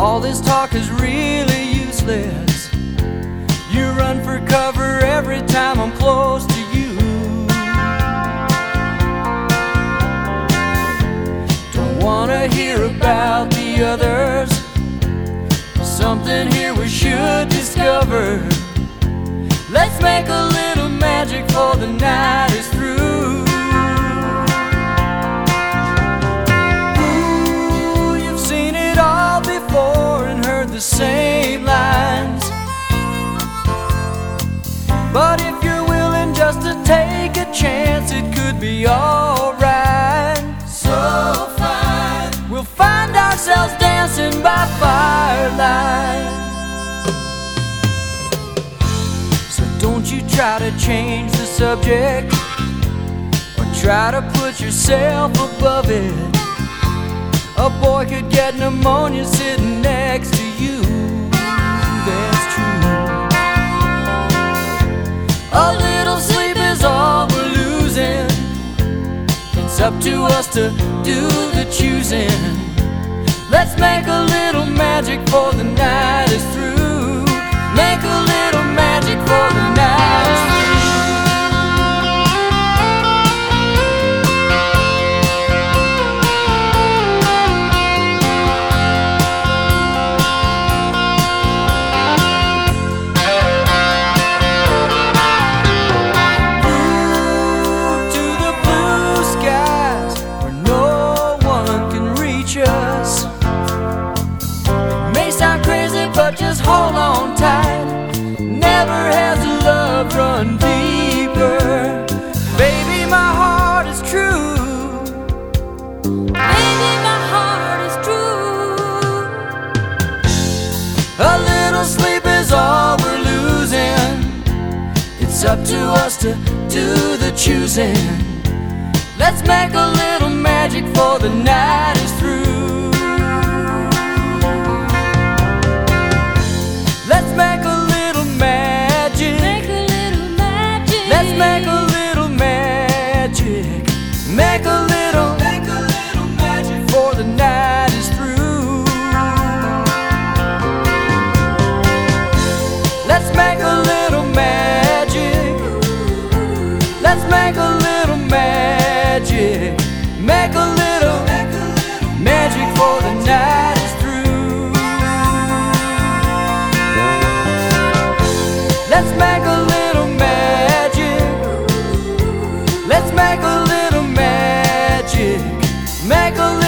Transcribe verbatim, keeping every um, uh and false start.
All this talk is really useless. You run for cover every time I'm close to you. Don't wanna hear about the others. Something here we should discover. Let's make a little magic before the night is through. Ooh, you've seen it all before and heard the same lines. But if you're willing just to take a chance, it could be alright. So fine, we'll find ourselves dancing by firelight. So don't you try to change the subject, or try to put yourself above it. A boy could get pneumonia sitting next to you. That's true. A little sleep is all we're losing. It's up to us to do the choosing. Let's make a little magic before the night is through. Make a little magic before the night is through. But just hold on tight. Never has love run deeper. Baby, my heart is true. Baby, my heart is true. A little sleep is all we're losing. It's up to us to do the choosing. Let's make a little magic before the night is through. Let's make a little magic. Make a little magic. Let's make a little magic. Make a little, make a little magic before the night is through. Let's make a little magic. Let's make a little magic. Make a little, make a little magic before the night is through. Let's make a little magic. Let's make a little magic. Make a